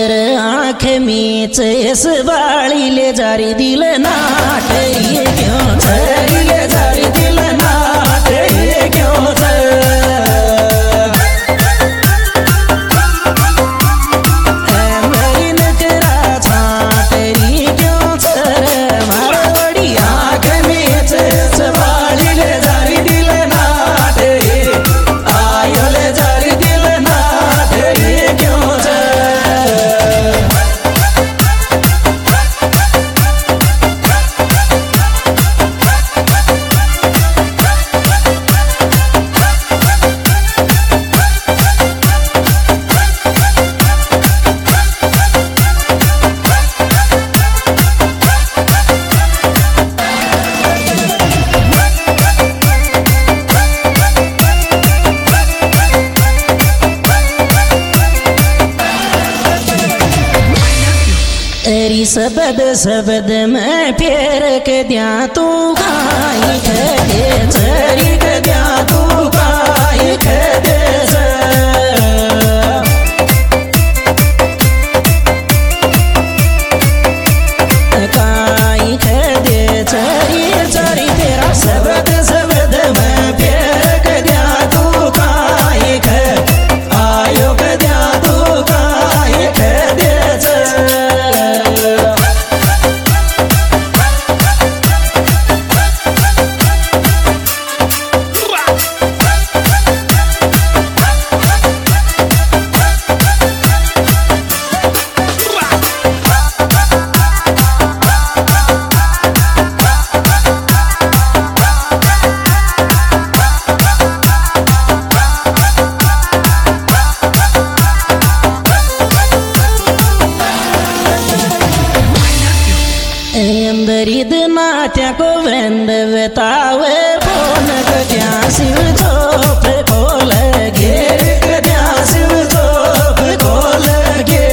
आँख मीच इस बाली ले जारी दिल नाट ये क्यों छरी ले जारी दिल नाट ये क्यों छ मेरी नजरा छाट ये क्यों छ मारा बड़ी आँख मीच इस बाली ले जारी दिल नाट ये आयो ले जारी दिल नाट ये क्यों छ तेरी सबद सबद में फेर के दिया तू खाई दे चरी के दिया तू खाई दे काई दे चरी चरी तेरा सबद सबद में फेर के दिया तू खाई आयो के दिया तू खाई दे अंदरिद नात्या को वेंद बतावे फोन क्या शिव चोप खोल गे क्या शिव चोप खोल गे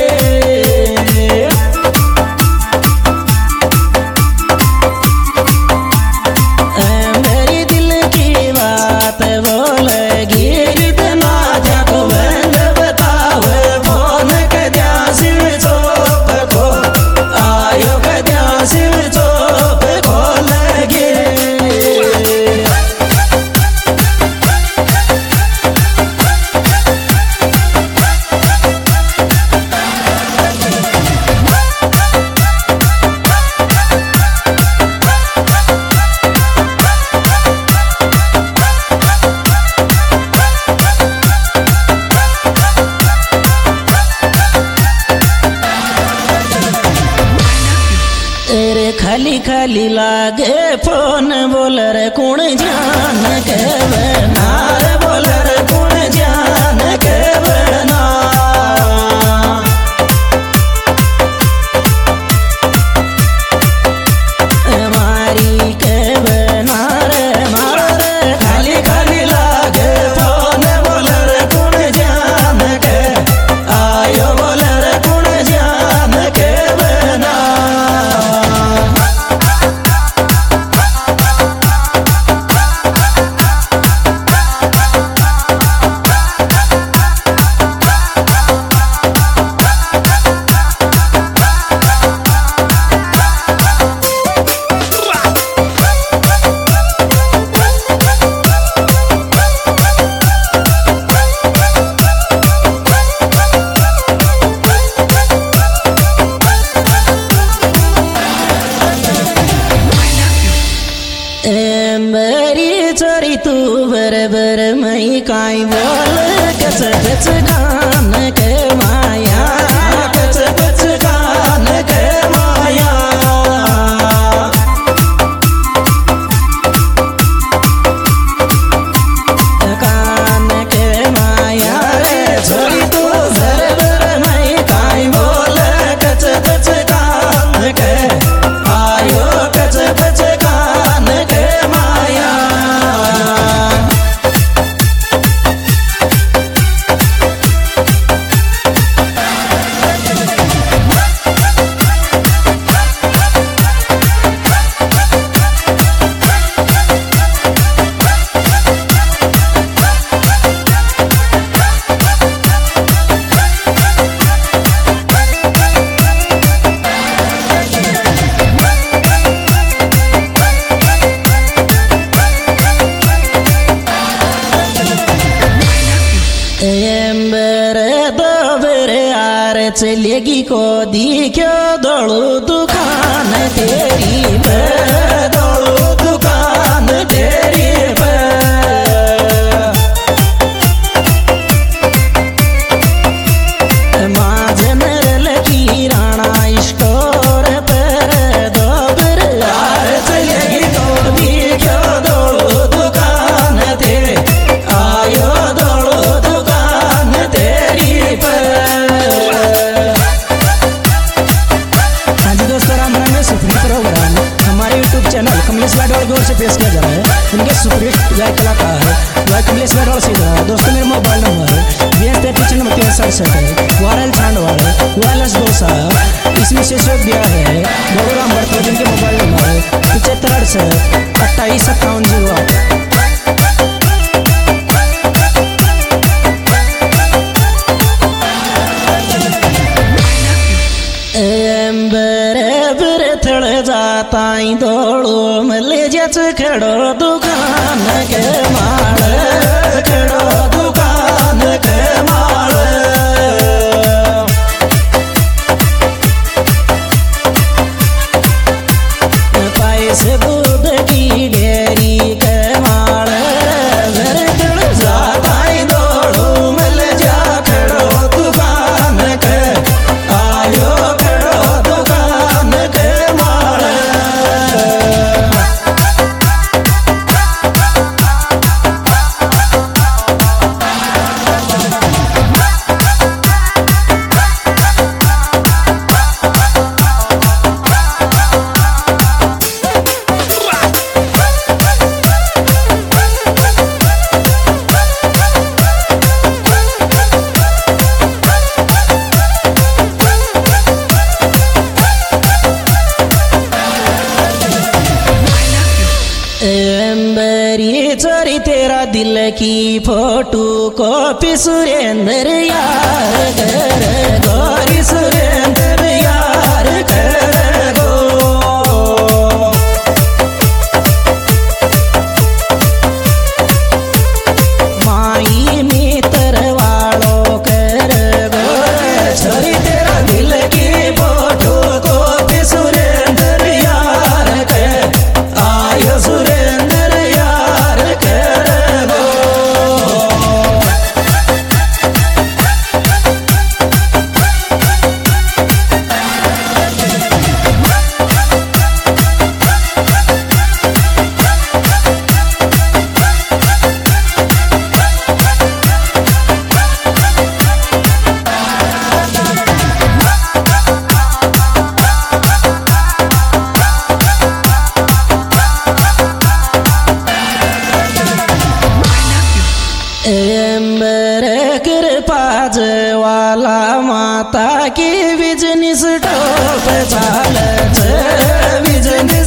मेरी दिल की बात बोल गे नात्या को वेंद बतावे फोन क्या शिव चोप खोल आयो क्या शिव चोप खोल गे खाली खाली लागे फोन बोलर कुण जान के नार बोलर कुण जान के बना मारी के बनार मार खाली खाली लागे फोन बोलर कुण जान के आयो बोलर कुण जान के बना मेरी चोरी तू बरबर मई काई बोल कच कच गान के माया कच कच गान के माया कान के माया चोरी तू बरबर मई काई बोल कच कच गान के आयो कच कच गान के माया जिंदगी को दिख्यो दौड़ू दुकान तेरी पे दौड़ू दुकान तेरी पे माँ जनरल की राणा स्टोर पर दोबर यार चलेगी तो दिख्यो दौड़ू दुकान तेरी आयो दौड़ू दुकान तेरी पे। हाँ जी दोस्तों, राम राम में सुप्रीम प्रोग्राम हमारे यूट्यूब चैनल कमलेश वाडवाल की ओर से पेश किया जा रहा है। इनके सुपरहिट गायक कलाकार गायक कमलेश वाडवाल से दोस्तों मेरा मोबाइल नंबर 8293 है, वारल छांडवाल वायरलेस डोसा। इसमें शीर्षक दिया है भगवान भरत जिनके मोबाइल नंबर 75 28 57 बराबर थड़ जाता दौड़ो मले जच खड़ो दुकान के माल खड़ो दुकान के माल पैसे दूध की डेरी के माल घर खड़ जाता दौड़ो मल जा खड़ो दुकान के आयो चोरी तेरा दिल की फोटो कॉपी सुरेंद्र यार कर गोरी सुरेंद्र यार कर गो माई मित्र वालों कर गो चोरी तेरा दिल की फोटो कॉपी सुरेंद्र यार कर आयो सुरेंद्र वाला माता की बिजनेस टॉप चाल बिजनेस